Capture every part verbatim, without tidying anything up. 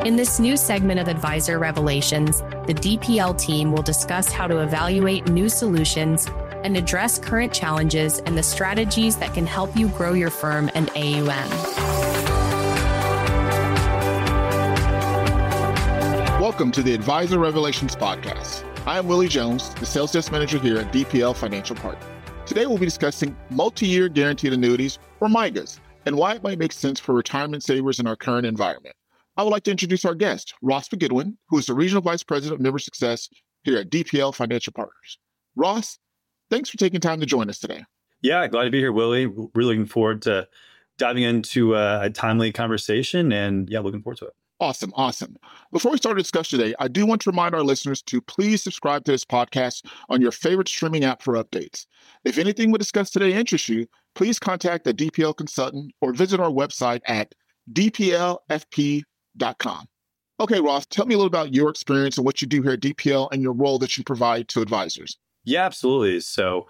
In this new segment of Advisor Revelations, the D P L team will discuss how to evaluate new solutions and address current challenges and the strategies that can help you grow your firm and A U M. Welcome to the Advisor Revelations podcast. I am Willie Jones, the Sales Desk Manager here at D P L Financial Partners. Today we'll be discussing multi-year guaranteed annuities, or M I G As, and why it might make sense for retirement savers in our current environment. I would like to introduce our guest, Ross McGoodwin, who is the Regional Vice President of Member Success here at D P L Financial Partners. Ross, thanks for taking time to join us today. Yeah, glad to be here, Willie. Really looking forward to diving into a, a timely conversation, and yeah, looking forward to it. Awesome, awesome. Before we start our discussion today, I do want to remind our listeners to please subscribe to this podcast on your favorite streaming app for updates. If anything we discuss today interests you, please contact a D P L consultant or visit our website at d p l f p dot com. Okay, Ross, tell me a little about your experience and what you do here at D P L and your role that you provide to advisors. Yeah, absolutely. So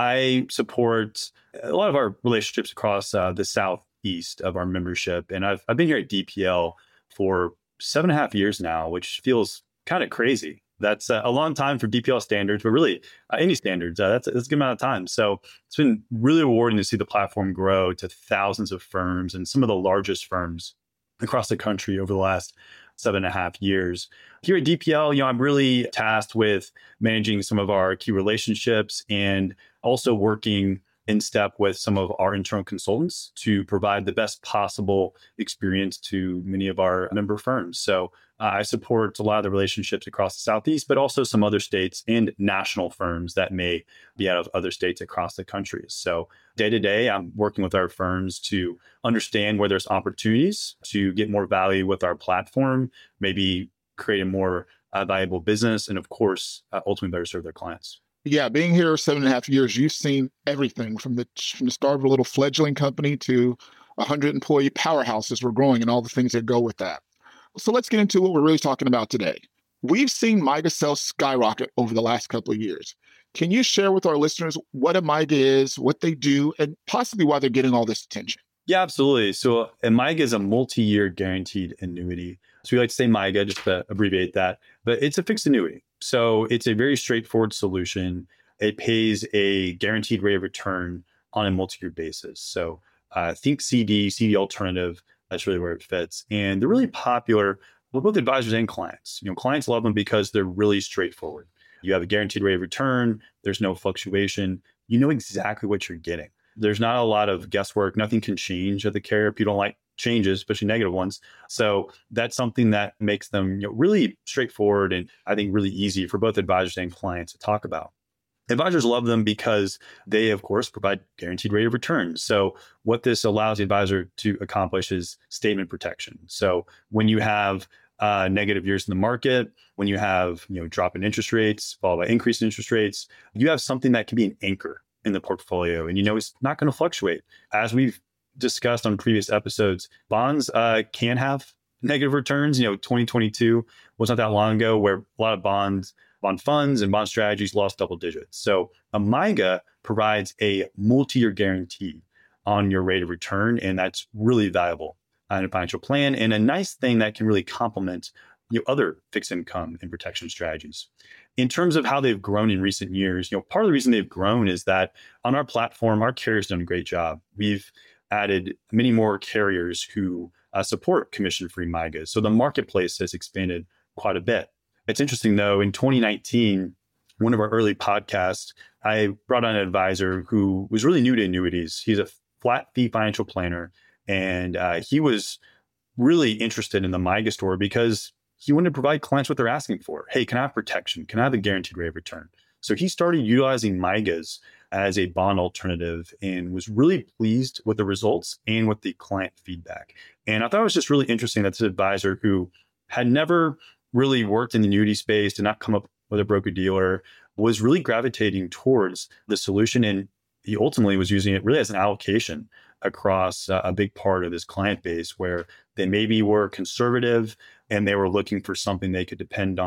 I support a lot of our relationships across uh, the southeast of our membership. And I've, I've been here at D P L for seven and a half years now, which feels kind of crazy. That's uh, a long time for D P L standards, but really uh, any standards, uh, that's, that's a good amount of time. So it's been really rewarding to see the platform grow to thousands of firms and some of the largest firms across the country over the last seven and a half years. Here at D P L, you know, I'm really tasked with managing some of our key relationships and also working in step with some of our internal consultants to provide the best possible experience to many of our member firms. So uh, I support a lot of the relationships across the Southeast, but also some other states and national firms that may be out of other states across the country. So day to day, I'm working with our firms to understand where there's opportunities to get more value with our platform, maybe create a more uh, valuable business, and of course, uh, ultimately better serve their clients. Yeah, being here seven and a half years, you've seen everything from the from the start of a little fledgling company to one hundred employee powerhouses we're growing and all the things that go with that. So let's get into what we're really talking about today. We've seen M I G A sales skyrocket over the last couple of years. Can you share with our listeners what a M I G A is, what they do, and possibly why they're getting all this attention? Yeah, absolutely. So a M I G A is a multi-year guaranteed annuity. So we like to say M I G A just to abbreviate that, but it's a fixed annuity. So it's a very straightforward solution. It pays a guaranteed rate of return on a multi-year basis. So uh, think C D, C D alternative, that's really where it fits. And they're really popular with both advisors and clients. You know, clients love them because they're really straightforward. You have a guaranteed rate of return. There's no fluctuation. You know exactly what you're getting. There's not a lot of guesswork. Nothing can change at the carrier. People don't like changes, especially negative ones. So that's something that makes them, you know, really straightforward and I think really easy for both advisors and clients to talk about. Advisors love them because they, of course, provide guaranteed rate of return. So what this allows the advisor to accomplish is statement protection. So when you have uh, negative years in the market, when you have, you know, drop in interest rates followed by increase in interest rates, you have something that can be an anchor in the portfolio, and you know it's not going to fluctuate. As we've discussed on previous episodes, bonds uh, can have negative returns. You know, twenty twenty-two was not that long ago where a lot of bonds, bond funds and bond strategies lost double digits. So a M I G A provides a multi-year guarantee on your rate of return, and that's really valuable in a financial plan and a nice thing that can really complement you know, other fixed income and protection strategies. In terms of how they've grown in recent years, you know, part of the reason they've grown is that on our platform, our carrier's done a great job. We've added many more carriers who uh, support commission-free M I G As. So the marketplace has expanded quite a bit. It's interesting, though, in twenty nineteen, one of our early podcasts, I brought on an advisor who was really new to annuities. He's a flat fee financial planner, and uh, he was really interested in the M I G A story because he wanted to provide clients what they're asking for. Hey, can I have protection? Can I have a guaranteed rate of return? So he started utilizing M I G As as a bond alternative and was really pleased with the results and with the client feedback. And I thought it was just really interesting that this advisor who had never really worked in the annuity space, did not come up with a broker dealer, was really gravitating towards the solution. And he ultimately was using it really as an allocation across uh, a big part of his client base where they maybe were conservative and they were looking for something they could depend on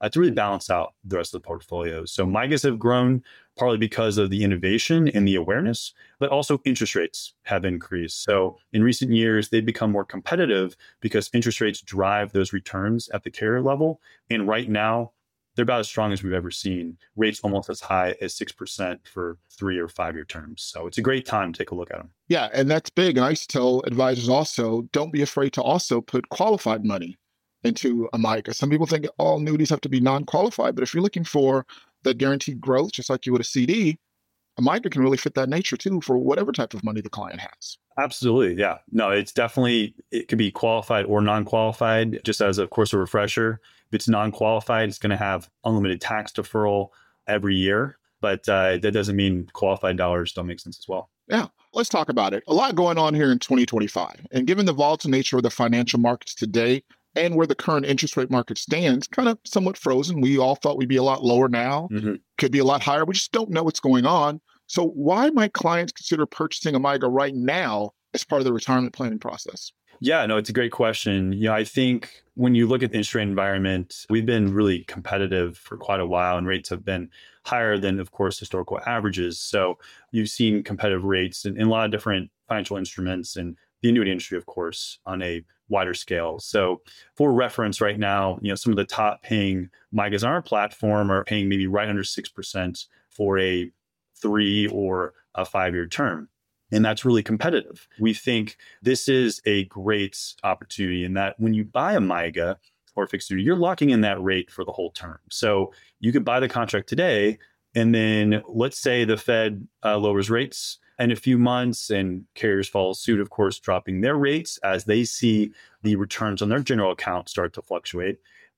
uh, to really balance out the rest of the portfolio. So MYGAs have grown partly because of the innovation and the awareness, but also interest rates have increased. So in recent years, they've become more competitive because interest rates drive those returns at the carrier level. And right now, they're about as strong as we've ever seen. Rates almost as high as six percent for three or five year terms. So it's a great time to take a look at them. Yeah, and that's big. And I used to tell advisors also, don't be afraid to also put qualified money into a MYGA. Some people think all annuities have to be non-qualified, but if you're looking for that guaranteed growth, just like you would a C D, a MYGA can really fit that nature too for whatever type of money the client has. Absolutely. Yeah. No, it's definitely, it could be qualified or non-qualified. Just as, of course, a refresher, if it's non-qualified, it's going to have unlimited tax deferral every year. But uh, that doesn't mean qualified dollars don't make sense as well. Yeah. Let's talk about it. A lot going on here in twenty twenty-five. And given the volatile nature of the financial markets today and where the current interest rate market stands, kind of somewhat frozen. We all thought we'd be a lot lower now, mm-hmm. could be a lot higher. We just don't know what's going on. So why might clients consider purchasing a MYGA right now as part of the retirement planning process? Yeah, no, it's a great question. You know, I think when you look at the interest rate environment, we've been really competitive for quite a while, and rates have been higher than, of course, historical averages. So you've seen competitive rates in, in a lot of different financial instruments and the annuity industry, of course, on a wider scale. So for reference right now, you know, some of the top paying MYGAs on our platform are paying maybe right under six percent for a three or a five-year term. And that's really competitive. We think this is a great opportunity in that when you buy a MYGA or fixed annuity, you're locking in that rate for the whole term. So you could buy the contract today, and then let's say the Fed uh, lowers rates in a few months and carriers follow suit, of course, dropping their rates as they see the returns on their general account start to fluctuate.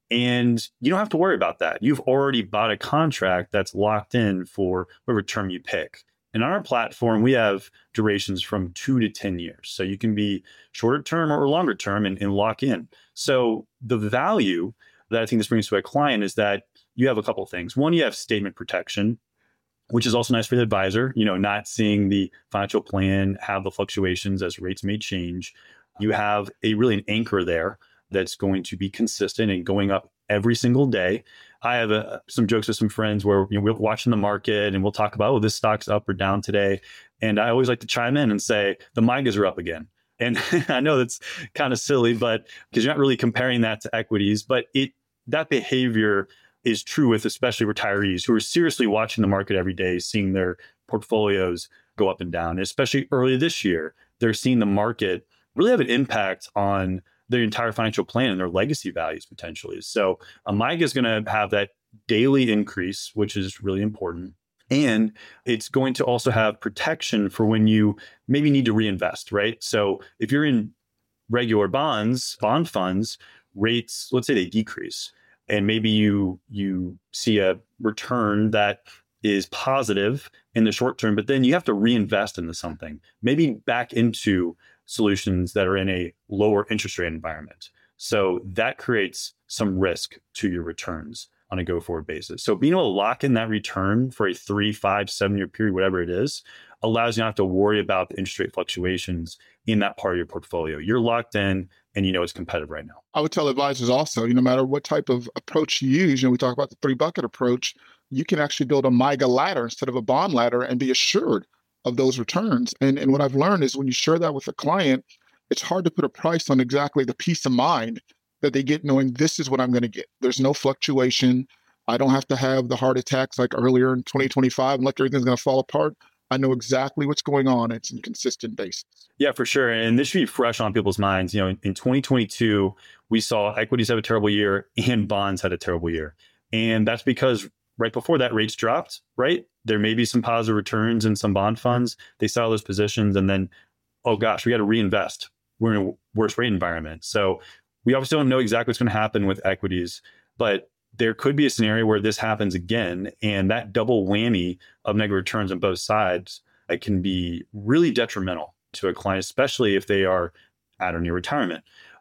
And you don't have to worry about that. You've already bought a contract that's locked in for whatever term you pick. And on our platform, we have durations from two to ten years. So you can be shorter term or longer term and, and lock in. So the value that I think this brings to a client is that you have a couple of things. One, you have statement protection, which is also nice for the advisor, you know, not seeing the financial plan have the fluctuations as rates may change. You have a really an anchor there that's going to be consistent and going up every single day. I have a, some jokes with some friends where, you know, we're watching the market and we'll talk about, oh, this stock's up or down today. And I always like to chime in and say, the MYGAs are up again. And I know that's kind of silly, but because you're not really comparing that to equities, but it that behavior is true with especially retirees who are seriously watching the market every day, seeing their portfolios go up and down. And especially early this year, they're seeing the market really have an impact on their entire financial plan and their legacy values potentially. So a MYGA is going to have that daily increase, which is really important. And it's going to also have protection for when you maybe need to reinvest, right? So if you're in regular bonds, bond funds, rates, let's say they decrease, and maybe you you see a return that is positive in the short term, but then you have to reinvest into something, maybe back into solutions that are in a lower interest rate environment. So that creates some risk to your returns on a go-forward basis. So being able to lock in that return for a three, five, seven-year period, whatever it is, allows you not to worry about the interest rate fluctuations in that part of your portfolio. You're locked in and you know it's competitive right now. I would tell advisors also, you know, no matter what type of approach you use, you know, we talk about the three-bucket approach, you can actually build a MYGA ladder instead of a bond ladder and be assured of those returns. And, and what I've learned is when you share that with a client, it's hard to put a price on exactly the peace of mind that they get knowing this is what I'm going to get. There's no fluctuation. I don't have to have the heart attacks like earlier in twenty twenty-five and like everything's going to fall apart. I know exactly what's going on. It's a consistent basis. Yeah, for sure. And this should be fresh on people's minds. You know, in, in twenty twenty-two, we saw equities have a terrible year and bonds had a terrible year. And that's because right before that, rates dropped, right? There may be some positive returns in some bond funds. They sell those positions and then, oh gosh, we got to reinvest. We're in a worse rate environment. So we obviously don't know exactly what's going to happen with equities, but there could be a scenario where this happens again. And that double whammy of negative returns on both sides, it can be really detrimental to a client, especially if they are at or near retirement.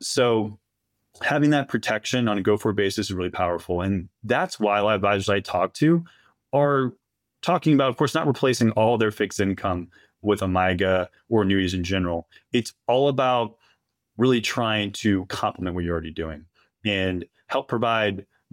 So having that protection on a go-forward basis is really powerful. And that's why a lot of advisors I talk to are talking about, of course, not replacing all their fixed income with a MYGA or annuities in general. It's all about really trying to complement what you're already doing and help provide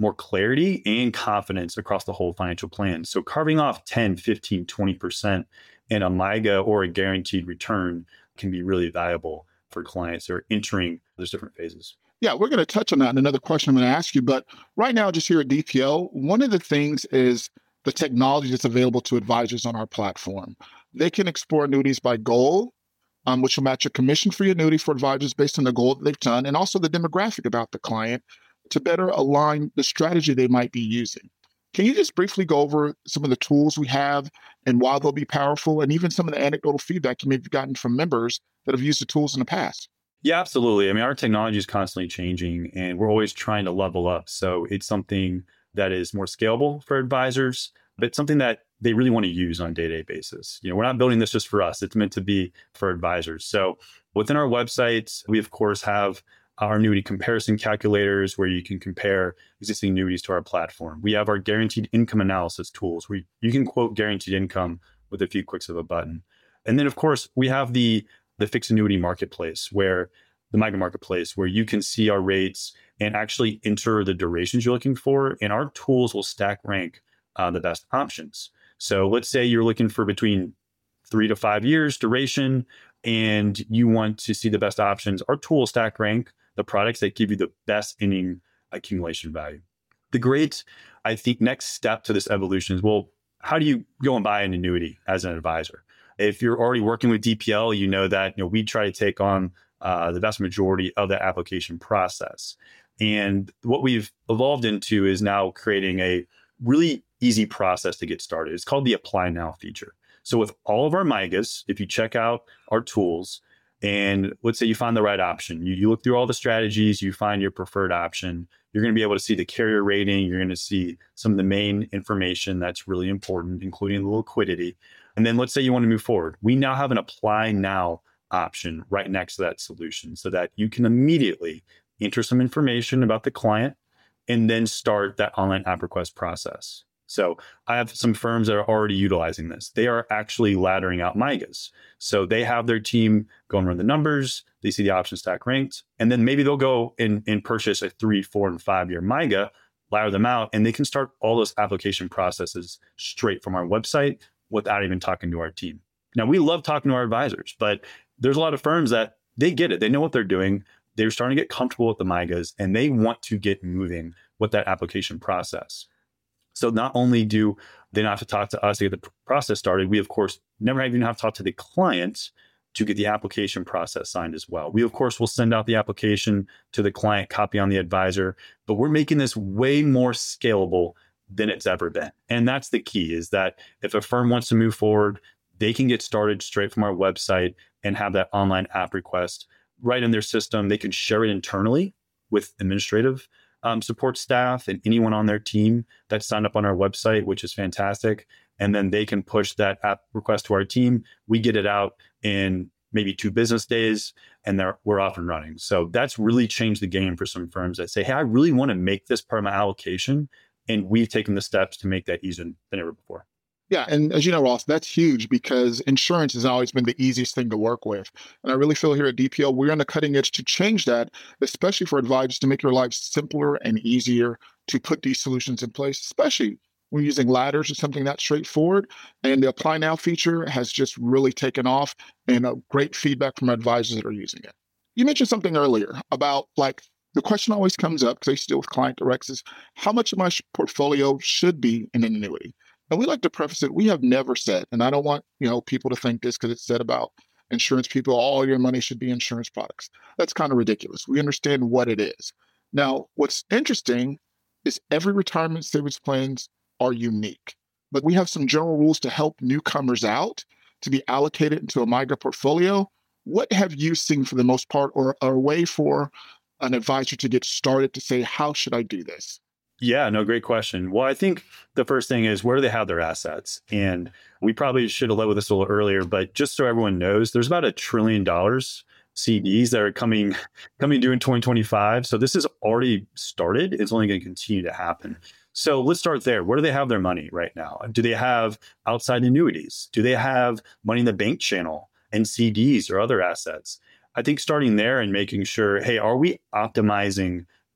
more clarity and confidence across the whole financial plan. So carving off ten, fifteen, twenty percent in a MYGA or a guaranteed return can be really valuable for clients who are entering those different phases. Yeah, we're going to touch on that in another question I'm going to ask you. But right now, just here at D P L, one of the things is the technology that's available to advisors on our platform. They can explore annuities by goal, um, which will match a commission-free annuity for advisors based on the goal that they've done, and also the demographic about the client to better align the strategy they might be using. Can you just briefly go over some of the tools we have and why they'll be powerful, and even some of the anecdotal feedback you may have gotten from members that have used the tools in the past? Yeah, absolutely. I mean, our technology is constantly changing and we're always trying to level up. So it's something that is more scalable for advisors, but something that they really want to use on a day-to-day basis. You know, we're not building this just for us. It's meant to be for advisors. So within our websites, we of course have our annuity comparison calculators where you can compare existing annuities to our platform. We have our guaranteed income analysis tools where you can quote guaranteed income with a few clicks of a button. And then of course, we have the, the fixed annuity marketplace where the MYGA marketplace where you can see our rates and actually enter the durations you're looking for. And our tools will stack rank uh, the best options. So let's say you're looking for between three to five years duration and you want to see the best options. Our tool will stack rank the products that give you the best inning accumulation value. The great, I think, next step to this evolution is, well, how do you go and buy an annuity as an advisor? If you're already working with D P L, you know that you know we try to take on uh, the vast majority of the application process. And what we've evolved into is now creating a really easy process to get started. It's called the Apply Now feature. So with all of our MYGAs, if you check out our tools, and let's say you find the right option, you, you look through all the strategies, you find your preferred option, you're going to be able to see the carrier rating, you're going to see some of the main information that's really important, including the liquidity. And then let's say you want to move forward. We now have an Apply Now option right next to that solution so that you can immediately enter some information about the client and then start that online app request process. So I have some firms that are already utilizing this. They are actually laddering out MYGAs. So they have their team go and run the numbers. They see the option stack ranked, and then maybe they'll go and, and purchase a three, four, and five year MYGA, ladder them out, and they can start all those application processes straight from our website without even talking to our team. Now, we love talking to our advisors, but there's a lot of firms that they get it. They know what they're doing. They're starting to get comfortable with the MYGAs, and they want to get moving with that application process. So not only do they not have to talk to us to get the process started, we, of course, never even have to talk to the client to get the application process signed as well. We, of course, will send out the application to the client, copy on the advisor, but we're making this way more scalable than it's ever been. And that's the key, is that if a firm wants to move forward, they can get started straight from our website and have that online app request right in their system. They can share it internally with administrative Um, support staff and anyone on their team that's signed up on our website, which is fantastic. And then they can push that app request to our team. We get it out in maybe two business days and they're, we're off and running. So that's really changed the game for some firms that say, hey, I really want to make this part of my allocation. And we've taken the steps to make that easier than ever before. Yeah. And as you know, Ross, that's huge because insurance has always been the easiest thing to work with. And I really feel here at D P L, we're on the cutting edge to change that, especially for advisors to make your life simpler and easier to put these solutions in place, especially when using ladders or something that straightforward. And the Apply Now feature has just really taken off and a great feedback from advisors that are using it. You mentioned something earlier about like, the question always comes up because I used to deal with client directs is how much of my portfolio should be in an annuity? And we like to preface it, we have never said, and I don't want you know people to think this because it's said about insurance people, all your money should be insurance products. That's kind of ridiculous. We understand what it is. Now, what's interesting is every retirement savings plans are unique, but we have some general rules to help newcomers out to be allocated into a MYGA portfolio. What have you seen for the most part, or a way for an advisor to get started to say, how should I do this? Yeah, no, great question. Well, I think the first thing is where do they have their assets? And we probably should have led with this a little earlier, but just so everyone knows, there's about a trillion dollars C Ds that are coming coming due in twenty twenty-five. So this has already started. It's only going to continue to happen. So let's start there. Where do they have their money right now? Do they have outside annuities? Do they have money in the bank channel and C Ds or other assets? I think starting there and making sure, hey, are we optimizing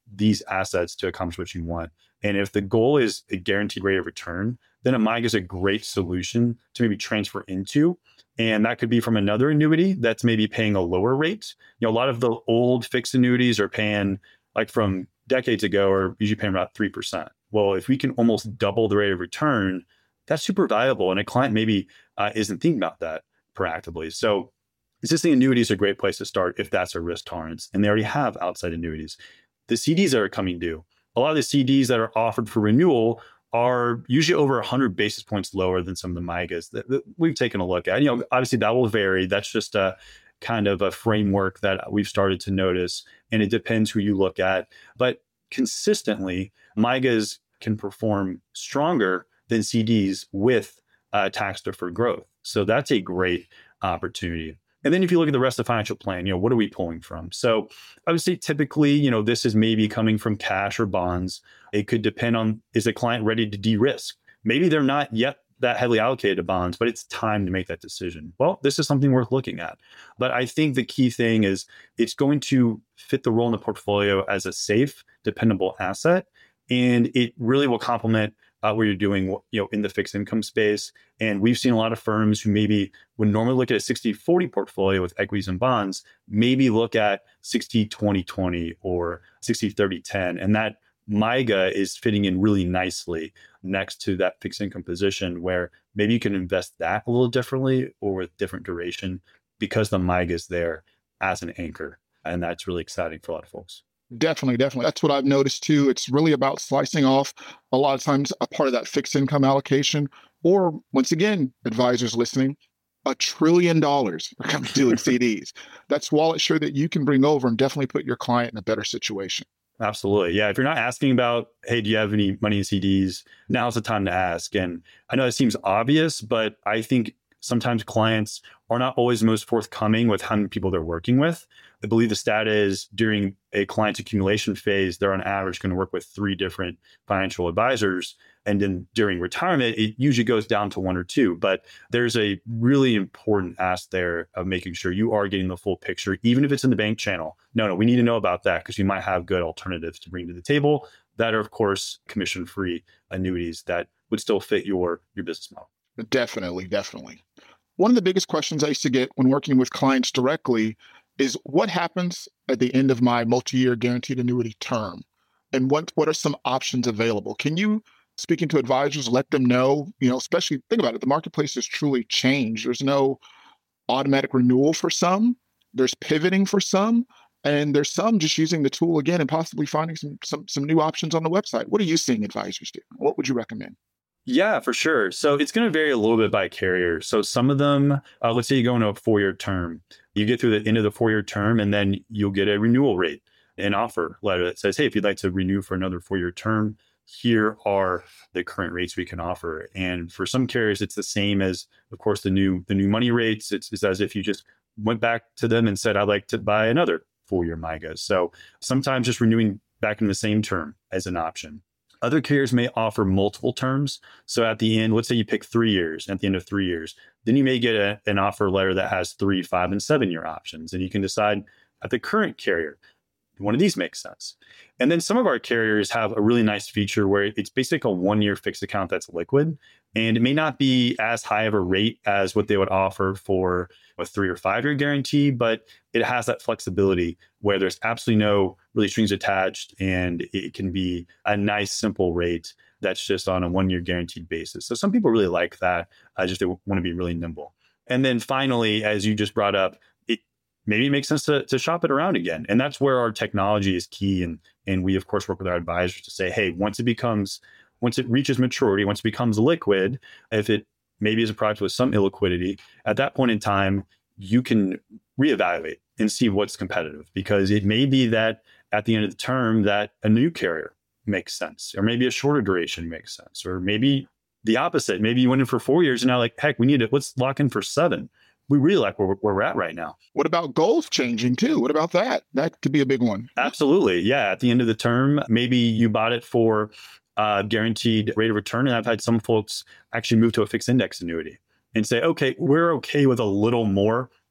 these assets to accomplish what you want. And if the goal is a guaranteed rate of return, then a M I G A is a great solution to maybe transfer into. And that could be from another annuity that's maybe paying a lower rate. You know, a lot of the old fixed annuities are paying, like from decades ago, are usually paying about three percent. Well, if we can almost double the rate of return, that's super valuable. And a client maybe uh, isn't thinking about that proactively. So existing annuities are a great place to start if that's a risk tolerance. And they already have outside annuities. The C Ds that are coming due, a lot of the C Ds that are offered for renewal are usually over one hundred basis points lower than some of the M I G As that, that we've taken a look at. You know, obviously that will vary. That's just a kind of a framework that we've started to notice, and it depends who you look at. But consistently, M I G As can perform stronger than C Ds with uh, tax deferred growth. So that's a great opportunity. And then if you look at the rest of the financial plan, you know, what are we pulling from? So I would say typically, you know, this is maybe coming from cash or bonds. It could depend on, is the client ready to de-risk? Maybe they're not yet that heavily allocated to bonds, but it's time to make that decision. Well, this is something worth looking at. But I think the key thing is it's going to fit the role in the portfolio as a safe, dependable asset. And it really will complement uh, what you're doing, you know, in the fixed income space. And we've seen a lot of firms who maybe would normally look at a sixty forty portfolio with equities and bonds, maybe look at sixty twenty twenty or sixty thirty ten. And that M I G A is fitting in really nicely next to that fixed income position where maybe you can invest that a little differently or with different duration because the M I G A is there as an anchor. And that's really exciting for a lot of folks. Definitely, definitely. That's what I've noticed too. It's really about slicing off a lot of times a part of that fixed income allocation, or once again, advisors listening, a trillion dollars are coming due in C Ds. That's wallet share that you can bring over and definitely put your client in a better situation. Absolutely. Yeah. If you're not asking about, hey, do you have any money in C Ds? Now's the time to ask. And I know it seems obvious, but I think sometimes clients are not always most forthcoming with how many people they're working with. I believe the stat is during a client's accumulation phase, they're on average going to work with three different financial advisors. And then during retirement, it usually goes down to one or two. But there's a really important ask there of making sure you are getting the full picture, even if it's in the bank channel. No, no, we need to know about that because you might have good alternatives to bring to the table that are, of course, commission-free annuities that would still fit your, your business model. Definitely, definitely. One of the biggest questions I used to get when working with clients directly is what happens at the end of my multi-year guaranteed annuity term? And what, what are some options available? Can you, speaking to advisors, let them know, you know, especially think about it, the marketplace has truly changed. There's no automatic renewal for some, there's pivoting for some, and there's some just using the tool again and possibly finding some some some new options on the website. What are you seeing advisors do? What would you recommend? Yeah, for sure. So it's going to vary a little bit by carrier. So some of them, uh, let's say you go into a four-year term, you get through the end of the four-year term, and then you'll get a renewal rate, an offer letter that says, hey, if you'd like to renew for another four-year term, here are the current rates we can offer. And for some carriers, it's the same as, of course, the new the new money rates. It's, it's as if you just went back to them and said, I'd like to buy another four-year M I G A. So sometimes just renewing back in the same term as an option. Other carriers may offer multiple terms. So at the end, let's say you pick three years, at the end of three years, then you may get a, an offer letter that has three, five, and seven year options. And you can decide at the current carrier, one of these makes sense. And then some of our carriers have a really nice feature where it's basically a one year fixed account that's liquid. And it may not be as high of a rate as what they would offer for a three or five year guarantee, but it has that flexibility where there's absolutely no really strings attached, and it can be a nice, simple rate that's just on a one year guaranteed basis. So some people really like that. I just they want to be really nimble. And then finally, as you just brought up, it maybe it makes sense to, to shop it around again. And that's where our technology is key. And, and we, of course, work with our advisors to say, hey, once it becomes Once it reaches maturity, once it becomes liquid, if it maybe is a product with some illiquidity, at that point in time, you can reevaluate and see what's competitive, because it may be that at the end of the term that a new carrier makes sense, or maybe a shorter duration makes sense, or maybe the opposite. Maybe you went in for four years and now like, heck, we need it. Let's lock in for seven. We really like where, where we're at right now. What about goals changing too? What about that? That could be a big one. Absolutely. Yeah. At the end of the term, maybe you bought it for Uh, guaranteed rate of return. And I've had some folks actually move to a fixed index annuity and say, okay, we're okay with a little more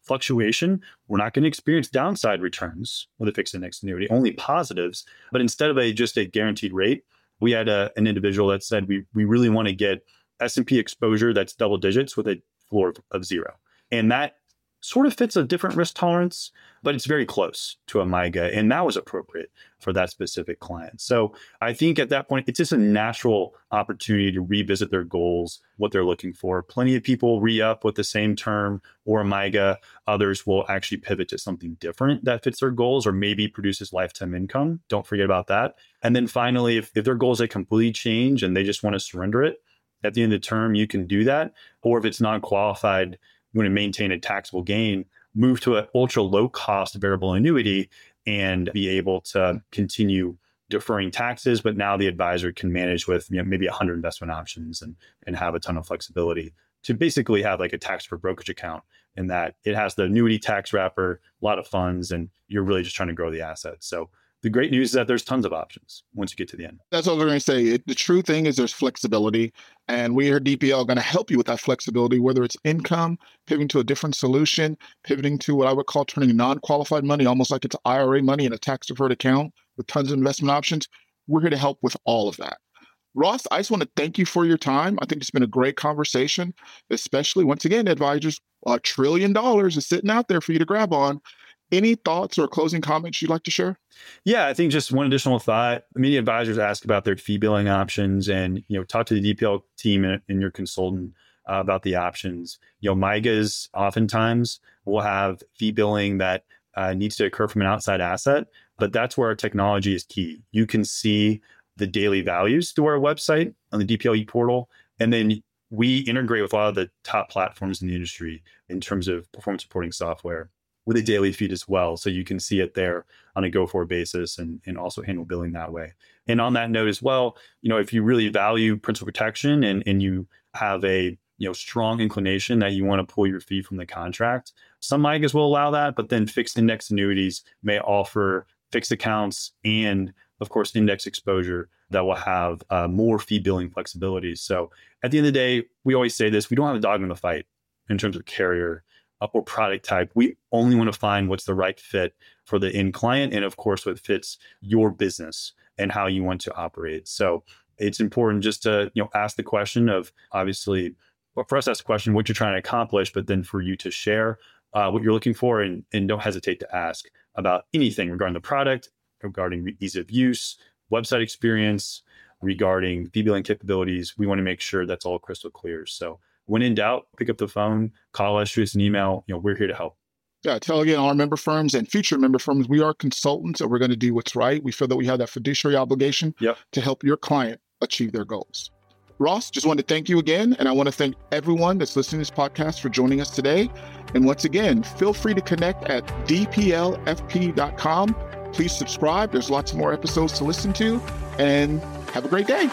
fluctuation. We're not going to experience downside returns with a fixed index annuity, only positives. But instead of a just a guaranteed rate, we had a, an individual that said we we really want to get S and P exposure that's double digits with a floor of, of zero. And that sort of fits a different risk tolerance, but it's very close to a MYGA. And that was appropriate for that specific client. So I think at that point, it's just a natural opportunity to revisit their goals, what they're looking for. Plenty of people re-up with the same term or a MYGA. Others will actually pivot to something different that fits their goals or maybe produces lifetime income. Don't forget about that. And then finally, if, if their goals, they completely change and they just want to surrender it at the end of the term, you can do that. Or if it's non-qualified, you want to maintain a taxable gain, move to an ultra low cost variable annuity and be able to continue deferring taxes. But now the advisor can manage with, you know, maybe one hundred investment options and, and have a ton of flexibility to basically have like a tax-free brokerage account in that it has the annuity tax wrapper, a lot of funds, and you're really just trying to grow the assets. So the great news is that there's tons of options once you get to the end. That's what I was going to say. It, the true thing is there's flexibility, and we here at D P L are going to help you with that flexibility, whether it's income, pivoting to a different solution, pivoting to what I would call turning non-qualified money, almost like it's I R A money in a tax-deferred account with tons of investment options. We're here to help with all of that. Ross, I just want to thank you for your time. I think it's been a great conversation, especially once again, advisors, a trillion dollars is sitting out there for you to grab on. Any thoughts or closing comments you'd like to share? Yeah, I think just one additional thought. Many advisors ask about their fee billing options and, you know, talk to the D P L team and, and your consultant uh, about the options. You know, MYGAs oftentimes will have fee billing that uh, needs to occur from an outside asset, but that's where our technology is key. You can see the daily values through our website on the D P L e-portal, and then we integrate with a lot of the top platforms in the industry in terms of performance reporting software, with a daily feed as well. So you can see it there on a go-forward basis and, and also handle billing that way. And on that note as well, you know, if you really value principal protection and, and you have a, you know, strong inclination that you want to pull your fee from the contract, some MYGAs will allow that, but then fixed index annuities may offer fixed accounts and, of course, index exposure that will have uh, more fee billing flexibility. So at the end of the day, we always say this, we don't have a dog in the fight in terms of carrier or product type. We only want to find what's the right fit for the end client and, of course, what fits your business and how you want to operate. So it's important just to, you know, ask the question of, obviously, well, for us, ask the question what you're trying to accomplish, but then for you to share uh, what you're looking for, and, and don't hesitate to ask about anything regarding the product, regarding ease of use, website experience, regarding fee billing capabilities. We want to make sure that's all crystal clear. So when in doubt, pick up the phone, call us, shoot us an email. You know, we're here to help. Yeah, tell again our member firms and future member firms, we are consultants and we're going to do what's right. We feel that we have that fiduciary obligation yep. to help your client achieve their goals. Ross, just want to thank you again. And I want to thank everyone that's listening to this podcast for joining us today. And once again, feel free to connect at d p l f p dot com. Please subscribe. There's lots more episodes to listen to, and have a great day.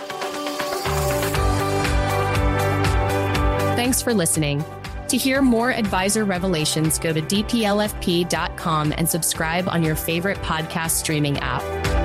Thanks for listening. To hear more advisor revelations, go to d p l f p dot com and subscribe on your favorite podcast streaming app.